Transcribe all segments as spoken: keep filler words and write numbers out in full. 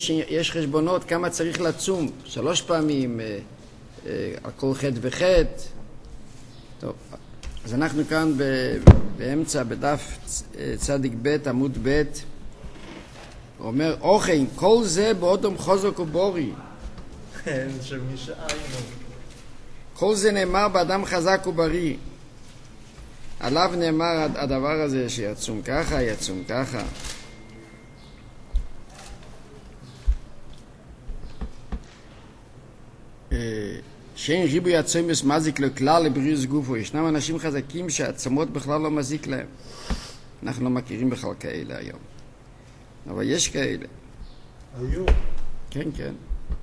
יש חשבונות כמה צריך לצום, שלוש פעמים, על כל חטא וחטא. טוב, אז אנחנו כאן באמצע, בדף צדיק ב' עמוד ב', הוא אומר, אוכן, כל זה באודם חוזק ובורי. כל זה נאמר באדם חזק ובריא. עליו נאמר הדבר הזה שיצום ככה, יצום ככה. שאין ריבוי הצומס מזיק לכלל לבריאות גופו. ישנם אנשים חזקים שהעצמות בכלל לא מזיק להם. אנחנו לא מכירים בכלל כאלה היום, אבל יש כאלה. היו? כן, כן.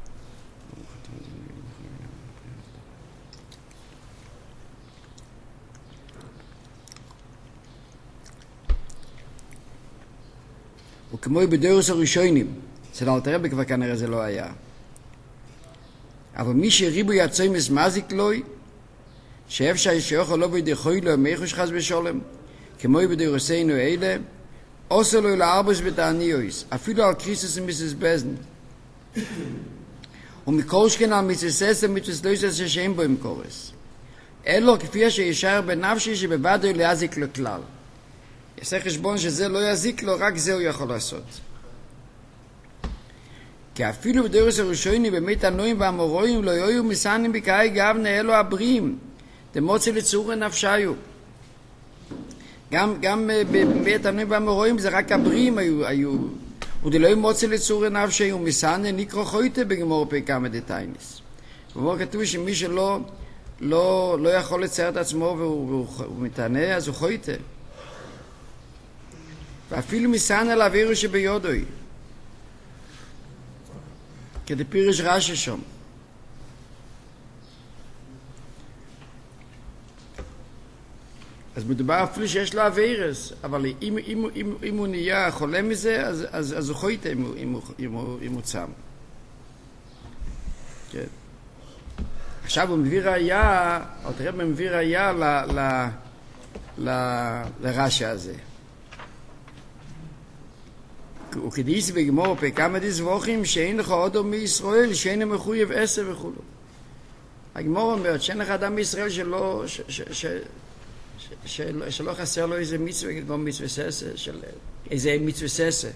וכמו בדורס הראשונים, אצל אלתר רבי כבר כנראה זה לא היה. אבל מי שריבוי הצומס מזיק לו, שאפשר שיוכל לא בידי חוילו ומייחוש חס ושולם, כמו בדורסינו אלה, עושה לו לארבס בתעניוס, אפילו על קריסוס ומססבזן. ומכל שכן על מצסס ומצסלויסס ששם בו עם קורס. אלו כפי שישר בנפשי שבוודאי לא יזיק לו כלל. יעשה חשבון שזה לא יזיק לו, רק זה הוא יכול לעשות. כי אפילו בדורס הראשונים באמת הנועים והמורואים לא יהיו מסענים בקאי גבנה אלו הבריאים דמוצא לצורי נפשיו. גם, גם באמת הנועים והמורואים זה רק הבריאים היו, היו ודלא מוצא לצורי נפשיו מסענה נקרא חויטה בגמור פי כמה דתיינס. ובו כתוב שמי שלא לא, לא יכול לצייר את עצמו והוא, והוא, והוא מתענה אז הוא חויטה. ואפילו מסענה לאווירו שביודוי כדי פירש רש"י שם. אז מדובר אפילו שיש לו אווירס, אבל אם, אם, אם, אם הוא נהיה חולה מזה, אז, אז, אז הוא חויטה אם, אם, אם, אם הוא צם. כן. עכשיו הוא מביא ראייה, או תראה מביא ראייה ל, ל, ל, לרש"י הזה. וכדיס בגמור פי כמה דיסבוכים שאין לך אדם מישראל שאין מחויב עשר וכו'. הגמור אומרת שאין לך אדם מישראל שלא, ש, ש, ש, ש, של, שלא חסר לו איזה מצווה, כמו מצווה ססה, של, איזה מצווה ססה.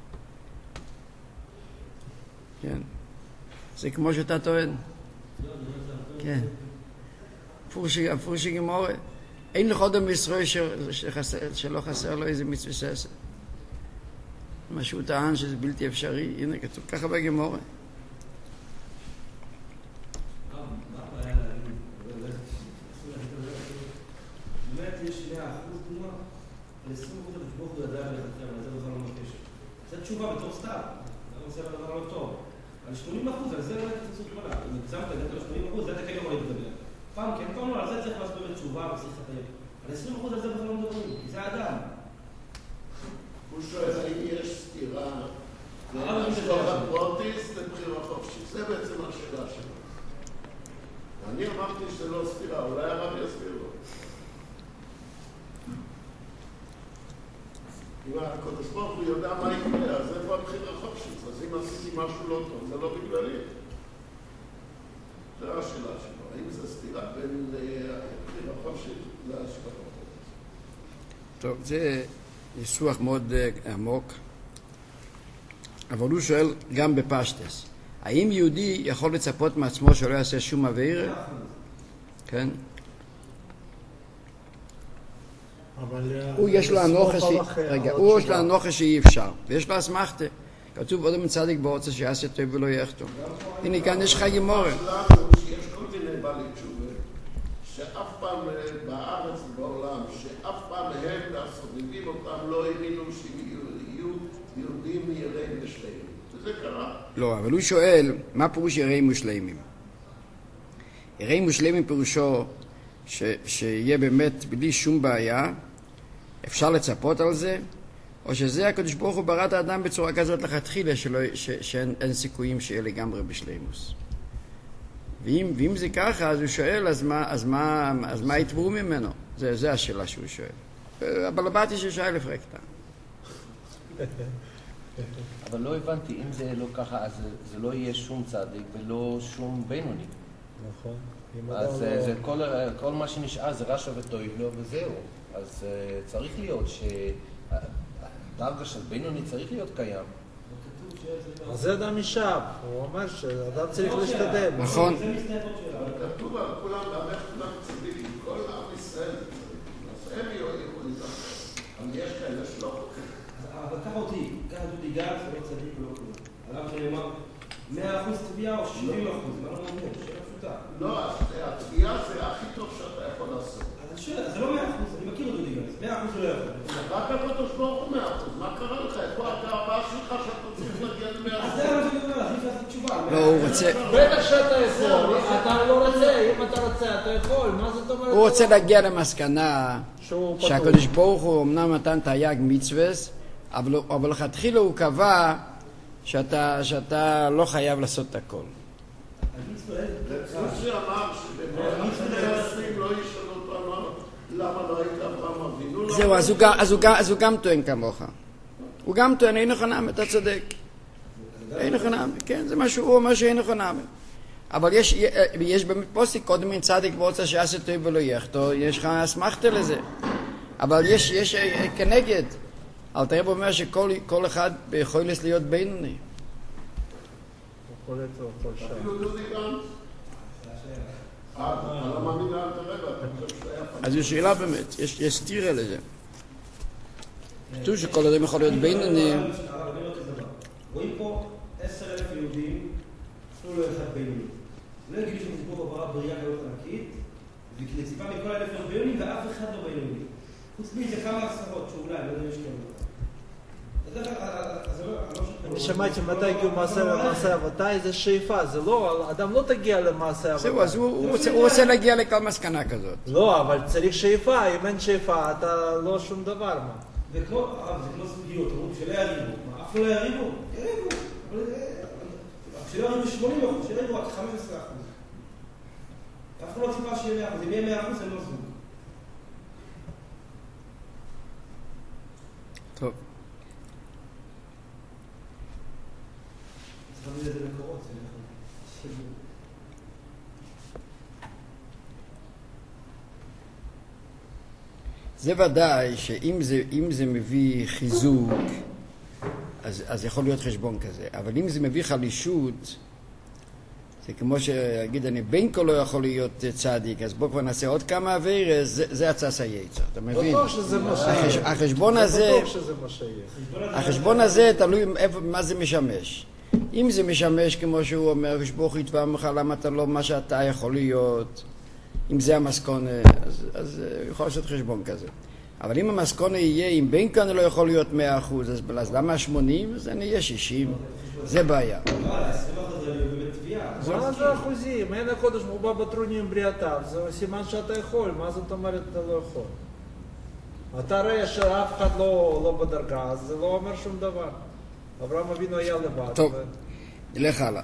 כן. זה כמו שאתה טוען. כן. פורשי גמור, אין לך אדם מישראל שלא חסר לו איזה מצווה ססה. מה שהוא טען שזה בלתי אפשרי, הנה כתוב ככה בגמורה. באמת יש מאה אחוז תנועה, על עשרים אחוז לשבוך בידיים לחתכם, על זה בכלל לא מקשר. זה תשובה בתור סתם, זה עושה לדבר לא טוב. על שמונים אחוז, על זה לא תצאו תמונה. אם נגזמת את זה על שמונים אחוז, זה אתה כן יכול לדבר. פעם כן, פעם לא, על זה צריך לעשות באמת תשובה וצריך לתאר. על עשרים אחוז על זה בכלל לא מדברים, כי זה האדם. הוא שואל, האם יש סתירה להשגחה פרוטיס לבחירה חופשית? זה בעצם השאלה שלו. אני אמרתי שזה לא סתירה, אולי הרב יסביר לו. אם הקדוש ברוך הוא יודע מה יקרה, אז איפה הבחירה חופשית? אז אם עשיתי משהו לא טוב, זה לא בגללי. זה השאלה שלו. האם זה סתירה בין הבחירה חופשית להשגחה פרוטיס? טוב, זה ניסוח מאוד עמוק, אבל הוא שואל גם בפשטס, האם יהודי יכול לצפות מעצמו שלא יעשה שום עבירה? כן. הוא יש לו הנוחה רגע, הוא יש לו הנוחה שאי אפשר, ויש לו אסמכתה. כתוב עוד מצדיק באוצר שיעשה טוב ולא יחטוא. הנה כאן יש לך גמורה. יש כל מיני בעלי תשובה שאף פעם בארץ ובעולם, שאף פעם הם והסובבים אותם לא האמינו שיהיו יהודים יראים ושלמים. וזה קרה. לא, אבל הוא שואל, מה פירוש יראים ושלמים? יראים ושלמים פירושו ש, שיהיה באמת בלי שום בעיה, אפשר לצפות על זה, או שזה הקדוש ברוך הוא ברא את האדם בצורה כזאת לכתחילה שלא, ש, שאין אין סיכויים שיהיה לגמרי בשלימוס. ואם, ואם זה ככה, אז הוא שואל, אז מה, אז מה, אז מה יתבעו ממנו? זה, זה השאלה שהוא שואל. אבל הבאתי ששאל לפרקתה. אבל לא הבנתי, אם זה לא ככה, אז זה לא יהיה שום צדיק ולא שום בינוני. נכון. אז זה כל מה שנשאר זה רשע וטוב לו וזהו. אז צריך להיות שהדרגה של בינוני צריך להיות קיים. אז זה אדם משאב, הוא אומר שאדם צריך להשתדל. נכון. כתוב על כולם, באמת כולם צדיקים, כל עם ישראל אז הם יכולים לזכר. אבל יש כאלה שלא. אבל ככה אותי, ככה אותי גל, זה לא צדיק ולא כלום. עליו שאני אמר, מאה אחוז תביעה או שבעים אחוז, מה לא אומר? שאלה פשוטה. לא, התביעה זה הכי טוב שאתה יכול לעשות. אז אני שואל, זה לא מאה אחוז, אני מכיר אותו דיגל, מאה אחוז הוא לא יכול. רק הקדוש ברוך הוא מאה אחוז, מה קרה לך? איפה ההרבעה שלך שאתה צריך להגיע למאה אחוז? אז זה מה שאני אומר, אז אי אפשר תשובה. לא, הוא רוצה... בטח שאתה יכול, אתה לא רוצה, אם אתה רוצה, אתה יכול, מה זאת אומרת? הוא רוצה להגיע למסקנה שהקדוש ברוך הוא אמנם נתן תרי"ג מצוות, אבל לכתחילה הוא קבע שאתה לא חייב לעשות את הכל. רש"י אמר שבמאה לא ישאלו אותו, למה לא היית אברהם אבינו? זהו, אז הוא גם טוען כמוך. הוא גם טוען, אין נכונם, אתה צודק. אין נכונם, כן, זה מה שהוא אומר שאין נכונם. אבל יש באמת פוסק, קודם מן צדיק ורוצה שיעשה טוב ולא יחטוא, יש לך אסמכתה לזה. אבל יש כנגד. אבל תראה אומר שכל אחד יכול להיות בינוני. אפילו דודי גנץ. אה, אתה לא מאמין לאן תראה, אתה חושב שהיה פעם. אז זו שאלה באמת, יש סתירה לזה. כתוב שכל אדם יכול להיות בינוני. רואים פה עשר אלף יהודים, אפילו לא אחד בינוני. לא יגידו שמציבור בברא בריאה כזאת ענקית, וכנציפה מכל אלף להיות בינוני, ואף אחד לא בינוני. חוץ מזה כמה עשרות שאולי, לא יודע יש כאלה. אני שמעתי מתי הגיעו מעשה אבותיי, זה שאיפה, זה לא, אדם לא תגיע למעשה אבותיי. זהו, אז הוא רוצה להגיע לכל מסקנה כזאת. לא, אבל צריך שאיפה, אם אין שאיפה, אתה לא שום דבר. זה כמו סוגיות, שלא יריבו, אף לא יריבו, יריבו. שלא יריבו שמונים אחוז, שיריבו רק חמש עשרה אחוז. אף לא ציפה שיהיה מאה אחוז, אם יהיה מאה אחוז זה לא זוג. טוב. זה מקורות, זה נכון. זה ודאי שאם זה, אם זה מביא חיזוק, אז, אז יכול להיות חשבון כזה. אבל אם זה מביא חלישות, זה כמו שיגיד, אני בין כה לא יכול להיות צדיק, אז בוא כבר נעשה עוד כמה עבירות, זה, זה הצעס היצר, אתה מבין? בטוח שזה מה שיהיה. החש, החשבון הזה, בטוח שזה מה שיהיה. החשבון הזה תלוי מה זה משמש. אם זה משמש כמו שהוא אומר, כשבוך יתבע ממך למה אתה לא מה שאתה יכול להיות, אם זה המסקונה, אז, אז הוא יכול לעשות חשבון כזה. אבל אם המסקונה יהיה, אם בין כאן לא יכול להיות מאה אחוז, אז, אז למה שמונים? אז אני אהיה שישים. זה בעיה. זה מה זה אחוזים? אין הקודש ברוך הוא בתרונים בריאותיו, זה סימן שאתה יכול, מה זאת אומרת אתה לא יכול? אתה רואה שאף אחד לא בדרגה, אז זה לא אומר שום דבר. אברהם אבינו היה לבד. טוב, נלך הלאה.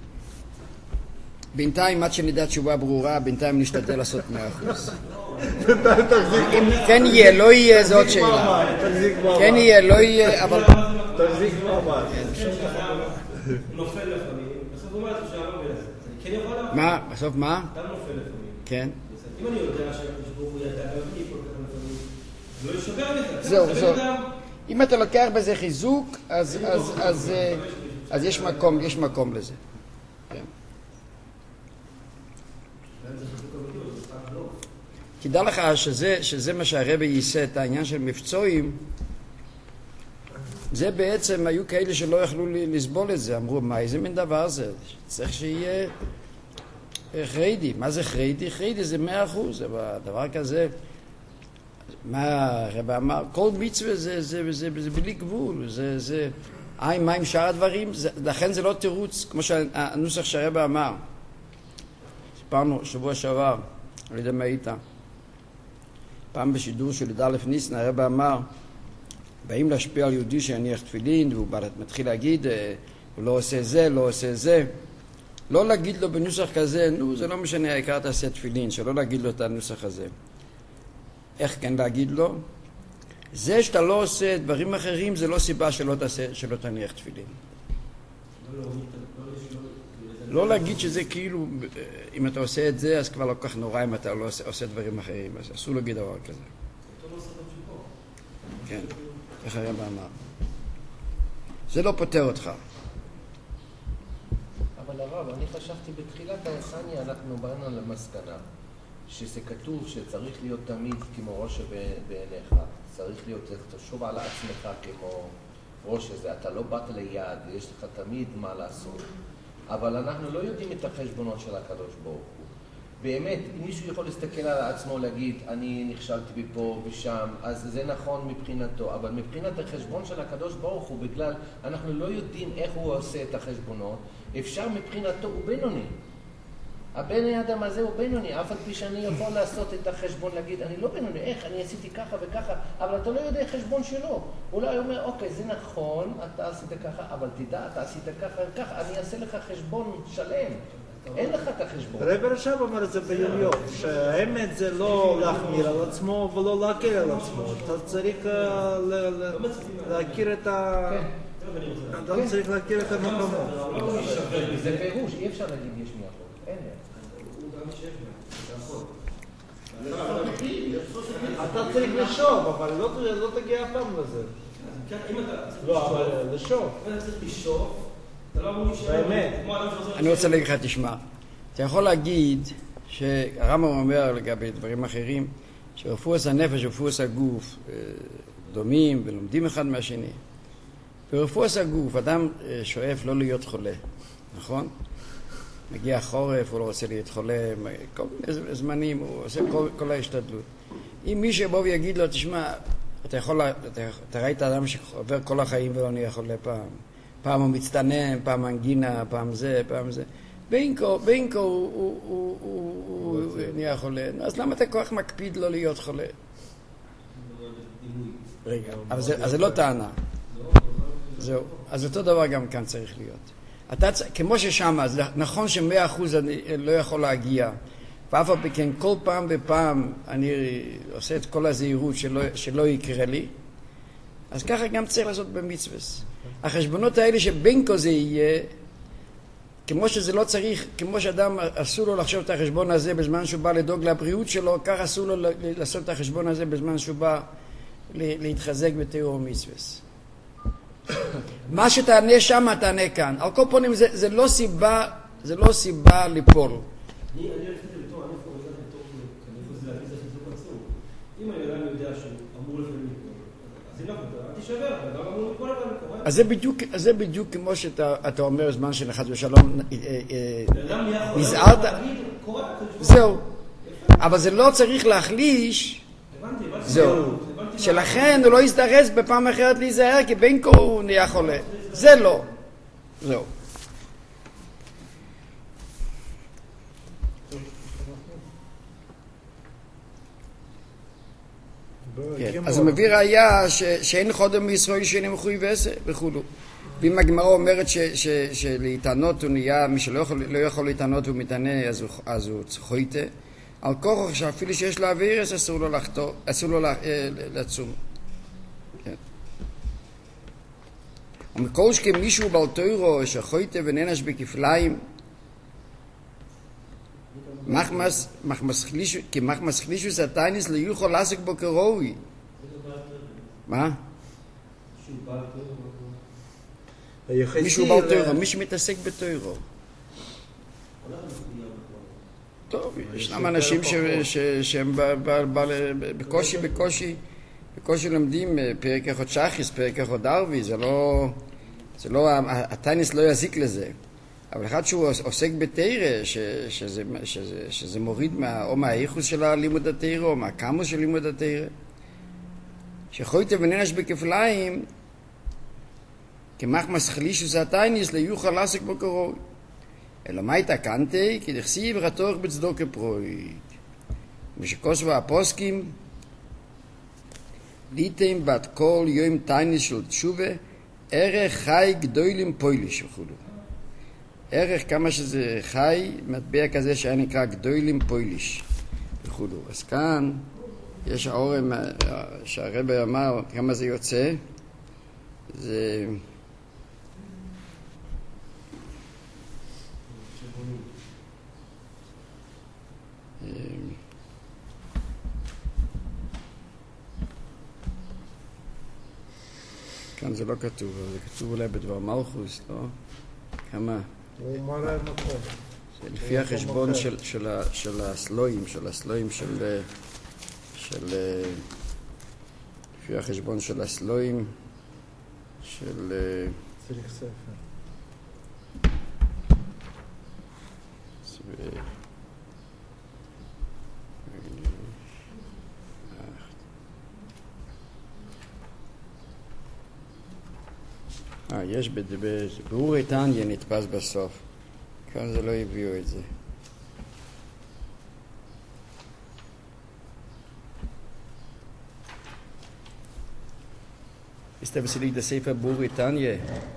בינתיים, עד שנדע תשובה ברורה, בינתיים נשתדל לעשות מאה אחוז. אם כן יהיה, לא יהיה, זו עוד שאלה. כן יהיה, לא יהיה, אבל... תחזיק מעמד. נופל לפעמים, בסוף הוא אומר שעבר בלזה. כן יכול להפעיל. מה? בסוף מה? אתה נופל לפעמים. כן. אם אני יודע שהקדוש הוא ידע, גם אני כל כך לפעמים. לא ישוגע בזה. זהו, זהו. אם אתה לוקח בזה חיזוק, אז, אז, אז, אז יש מקום, יש מקום לזה. כן. תדע לך שזה, שזה מה שהרבי ייסה את העניין של מבצועים, זה בעצם היו כאלה שלא יכלו לסבול את זה, אמרו, מה, איזה מין דבר זה? צריך שיהיה חרדי. מה זה חרדי? חרדי זה מאה אחוז, אבל דבר כזה, מה הרבי אמר? כל מצווה זה, זה, זה, זה בלי גבול, זה, זה, עין, מים, שאר הדברים, זה, לכן זה לא תירוץ, כמו שהנוסח שהרבי אמר. סיפרנו שבוע שעבר, על ידי מה היית. פעם בשידור של י"א ניסן, הרבי אמר, באים להשפיע על יהודי שיניח תפילין, והוא מתחיל להגיד, הוא לא עושה זה, לא עושה זה. לא להגיד לו בנוסח כזה, נו, זה לא משנה, העיקר תעשה תפילין, שלא להגיד לו את הנוסח הזה. איך כן להגיד לו? זה שאתה לא עושה דברים אחרים, זה לא סיבה שלא תעשה, שלא תניח תפילין. לא להגיד שזה כאילו, אם אתה עושה את זה, אז כבר לא כל כך נורא אם אתה לא עושה, עושה דברים אחרים, אז אסור להגיד דבר כזה. כן, איך הרב אמר. זה לא פותר אותך. אבל הרב, אני חשבתי בתחילת ההרצאה, אנחנו באנו למסקנה, שזה כתוב שצריך להיות תמיד כמו ראש בעיניך, צריך להיות, תחשוב על עצמך כמו ראש הזה, אתה לא באת ליד, יש לך תמיד מה לעשות. אבל אנחנו לא יודעים את החשבונות של הקדוש ברוך הוא. באמת, אם מישהו יכול להסתכל על עצמו ולהגיד, אני נכשלתי בפה ושם, אז זה נכון מבחינתו, אבל מבחינת החשבון של הקדוש ברוך הוא, בגלל אנחנו לא יודעים איך הוא עושה את החשבונות, אפשר מבחינתו, הוא בינוני. הבן האדם הזה הוא בינוני, אף על פי שאני יכול לעשות את החשבון, להגיד, אני לא בינוני, איך, אני עשיתי ככה וככה, אבל אתה לא יודע חשבון שלו. אולי הוא אומר, אוקיי, זה נכון, אתה עשית ככה, אבל תדע, אתה עשית ככה וככה, אני אעשה לך חשבון שלם. אין לך את החשבון. רבי רש"ב אומר את זה ביום-יום, שהאמת זה לא להחמיר על עצמו ולא להקל על עצמו. אתה צריך להכיר את ה... אתה צריך להכיר את המקומות. זה פירוש, אי אפשר להגיד יש מי יכול. אין אתה צריך לשאוב, אבל לא תגיע אף פעם לזה. לא, אבל לשאוב. אתה צריך לשאוב, אתה לא אמור לשאוב. באמת. אני רוצה להגיד לך, תשמע, אתה יכול להגיד שהרמב"ם אומר לגבי דברים אחרים, שרפואת הנפש ורפואת הגוף דומים ולומדים אחד מהשני. ברפואת הגוף, אדם שואף לא להיות חולה, נכון? מגיע חורף, הוא לא רוצה להיות חולה, כל מיני זמנים, הוא עושה כל, כל ההשתדלות. אם מישהו בוא ויגיד לו, תשמע, אתה יכול, אתה, אתה ראית אדם שעובר כל החיים ולא נהיה חולה פעם. פעם הוא מצטנן, פעם אנגינה, פעם זה, פעם זה. בינקו, בינקו הוא, הוא, הוא, הוא, הוא נהיה חולה. אז למה אתה כל כך מקפיד לא להיות חולה? רגע, אבל זה, אז זה לא טענה. זהו, אז אותו דבר גם כאן צריך להיות. אתה, כמו ששם, אז נכון שמאה אחוז אני לא יכול להגיע, ואף על פי כן כל פעם ופעם אני עושה את כל הזהירות שלא, שלא יקרה לי, אז ככה גם צריך לעשות במצווה. החשבונות האלה שבין כה זה יהיה, כמו שזה לא צריך, כמו שאדם אסור לו לחשוב את החשבון הזה בזמן שהוא בא לדאוג לבריאות שלו, כך אסור לו לעשות את החשבון הזה בזמן שהוא בא להתחזק בתיאור מצווה. מה שתענה שם, תענה כאן. על כל פנים, זה, זה לא סיבה, זה לא סיבה ליפול. אני אני הולכת לתור, אני הולכת לתור, אני הולכת להגיד זה חיזוק עצום. אם האדם יודע שהוא אמור לפעמים ליפול, אז היא לא חדרה, אל תישבר, אבל גם אמור ליפול אבל לקורא. אז זה בדיוק, זה בדיוק כמו שאתה אומר, זמן של אחד ושלום, נזהרת. זהו. אבל זה לא צריך להחליש. זהו. שלכן הוא לא יזדרז בפעם אחרת להיזהר, כי בין כה הוא נהיה חולה. זה לא. זהו. כן. אז הוא מביא ראיה שאין חודם מישראל שאין מחוי ועשר וכולו. ואם הגמרא אומרת שלהתענות הוא נהיה, מי שלא יכול להתענות הוא מתענה, אז הוא חויטה. על כוח שאפילו שיש לו אווירס אסור לו לחתור, אסור לו לצום. כן. ומכל שכם מישהו בעל תוירו שחויטה וננש בכפליים, כי מחמס חלישוס הטייניס לא יוכל לעסק בו כראוי. מה? מישהו בעל תוירו, מי שמתעסק בתוירו. טוב, ישנם אנשים שהם בקושי, בקושי, בקושי לומדים פרק אחד שחיס, פרק אחד ערבי, זה לא, זה לא, הטייניס לא יזיק לזה. אבל אחד שהוא עוסק בתירה, שזה, שזה, שזה מוריד מה, או מהאיכוס של הלימוד התירה, או מהכמוס של לימוד התירה, שחויטה וננש בכפליים, כמחמס חלישוס הטייניס, לא יוכל לעסק בו כראוי. אלא מה התעקנתי? כי דכסיב רתוך בצדוקה פרויד. ושכוסו הפוסקים, ליתם בת כל יום טייניס של תשובה, ערך חי גדולים פויליש וכו'. ערך כמה שזה חי, מטבע כזה שהיה נקרא גדולים פויליש וכו'. אז כאן יש האורם שהרבי אמר כמה זה יוצא, זה כאן זה לא כתוב, זה כתוב אולי בדבר מלכוס, לא? כמה? הוא מראה מקום. לפי החשבון של, של, של הסלויים, של הסלויים של, של, לפי החשבון של הסלויים של... צריך ספר. אה, יש בביאורי תניא נתפס בסוף. כאן זה לא הביאו את זה. Ist aber sich der Sefer Buri Tanya.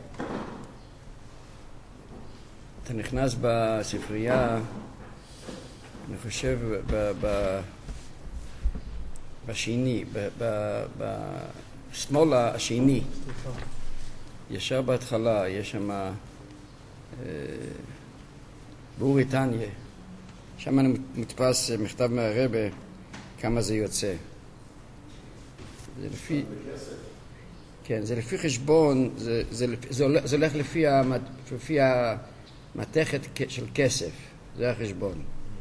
אתה נכנס בספרייה, אני חושב, ב, ב, בשני, ב, ב, בשמאל השני, ישר בהתחלה, יש שם אה, בורי תניה. שם אני מודפס מכתב מהרבה, כמה זה יוצא. זה לפי... כן, זה לפי חשבון, זה, זה, זה, זה הולך לפי, המת, לפי המתכת של כסף, זה החשבון.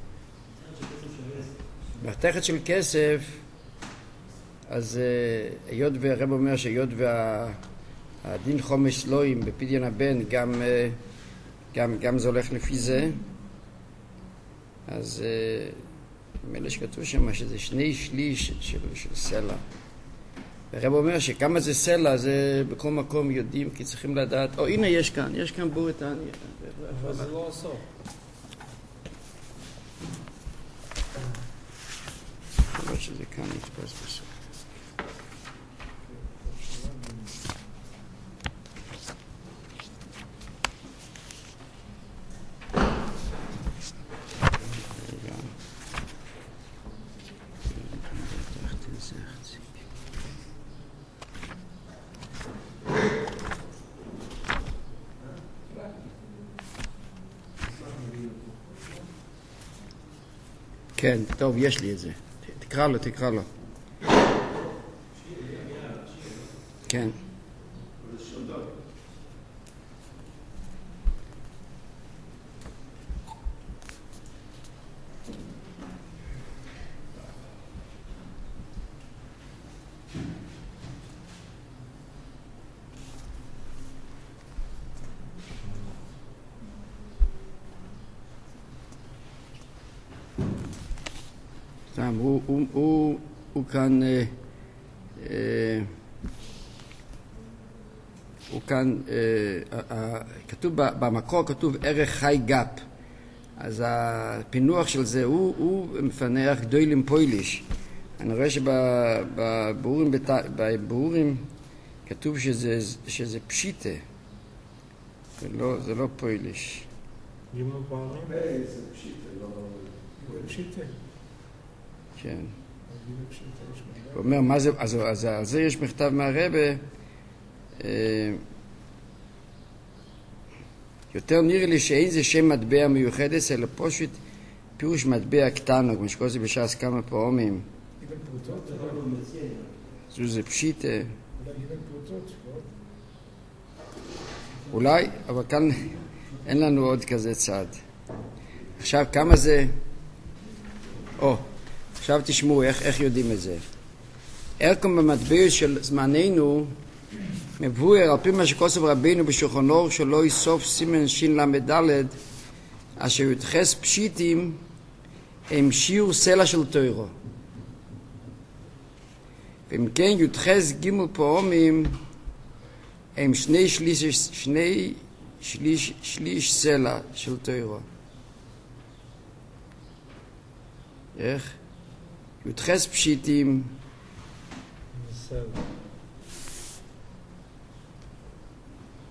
מתכת של כסף, אז היות והרב אומר שהיות והדין חומש לואים בפדיון הבן, גם, גם, גם זה הולך לפי זה, אז מילא שכתוב שם שזה שני שליש של, של סלע. הרב אומר שכמה זה סלע, זה בכל מקום יודעים, כי צריכים לדעת. או, הנה יש כאן, יש כאן בורי תניא. אבל זה לא הסוף. אני חושב שזה כאן נתפס בסוף. כן, טוב, יש לי את זה. תקרא לו, תקרא לו. כן. הוא, הוא, הוא, הוא כאן, אה, אה, הוא כאן, אה, אה, כתוב במקור, כתוב ערך חי גאפ. אז הפינוח של זה, הוא, הוא מפנח גדולים פויליש. אני רואה שבבורים, בבורים כתוב שזה, שזה פשיטה. זה לא, זה לא פויליש. גימל פעמים? זה פשיטה, לא... פשיטה. כן. הוא אומר, מה זה, אז, אז על זה יש מכתב מהרבה, אה, יותר נראה לי שאין זה שם מטבע מיוחדת, אלא פשוט פירוש מטבע קטנו, כמו שכל זה בשעס כמה פעמים. זו זה פשיטה. אולי, אבל כאן אין לנו עוד כזה צד. עכשיו, כמה זה... או, עכשיו תשמעו איך, איך יודעים את זה. ערכם במטבע של זמננו מבואר על פי מה שכוסף רבינו בשולחן אורך שלא יסוף סימן שין למד ד' אשר יתחס פשיטים הם שיעור סלע של תוירו. ואם כן יתחס גימל פעמים הם שני שליש, שני שליש, שליש סלע של תוירו. איך? יתחס פשיטים בסדר.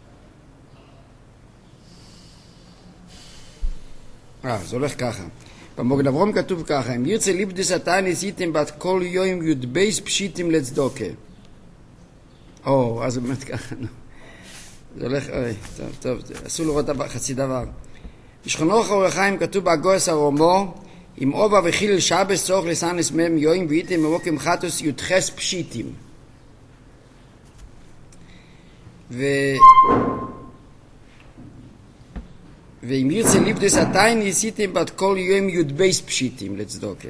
אה, זה הולך ככה. במוגן אברום כתוב ככה, אם ירצה ליבדס התייניס איתם בת כל יום יוד בייס פשיטים לצדוקה. או, אז באמת ככה, נו. זה הולך, אוי, טוב, טוב, אסור לראות חצי דבר. בשכונו אור החיים כתוב באגוס הרומו, אם אובה וחיל שבס צורך לסנס מם יוים ואיתם ממוקם חטוס יותחס פשיטים. ו... ואם ירצה ליבדס התייניס איתם בת כל יום יוד בייס פשיטים לצדוקה.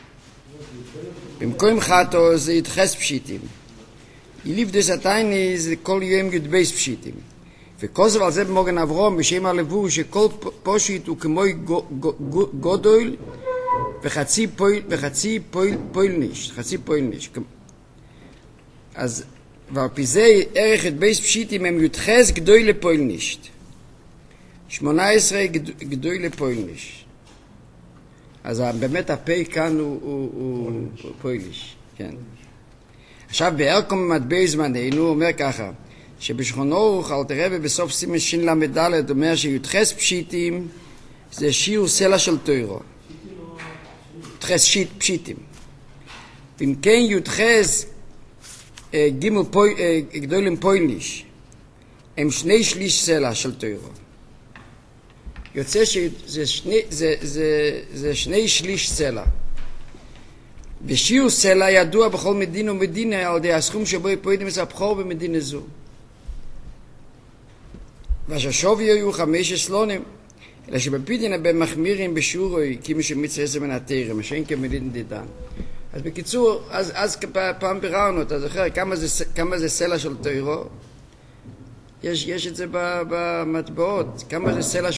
במקום חטוס זה יותחס פשיטים. ליבדס התייניס זה כל יום יוד בייס פשיטים. וכוזב על זה במוגן אברום בשם הלבוש שכל פושיט הוא כמו גודל וחצי פויל וחצי פויל פוילניש חצי פוילניש. אז ועל פי זה ערך את בייס פשיטים הם יותחס גדוי לפוילניש שמונה עשרה גדוי לפוילניש. אז באמת הפי כאן הוא, הוא, הוא פוילניש, כן. עכשיו בערכום מטבע זמננו הוא אומר ככה שבשכונו אורך אל תראה ובסוף סימן שין למדלת אומר שיותחס פשיטים זה שיעור סלע של תוירו יותחס שיט פשיטים ואם כן יותחס גימל פוי, גדולים פוילניש הם שני שליש סלע של תוירו יוצא שזה שני, זה, זה, זה שני שליש סלע ושיעור סלע ידוע בכל מדינה ומדינה על ידי הסכום שבו יפוידים את הבחור במדינה זו והשווי היו חמש סלונים אלא שבפידין הבן מחמירים בשיעורוי כמו שמצא עשר מן התרם מה שאין כמדין דידן. אז בקיצור אז, אז פעם ביררנו אתה זוכר כמה זה, כמה זה סלע של תוירו יש, יש את זה במטבעות כמה זה סלע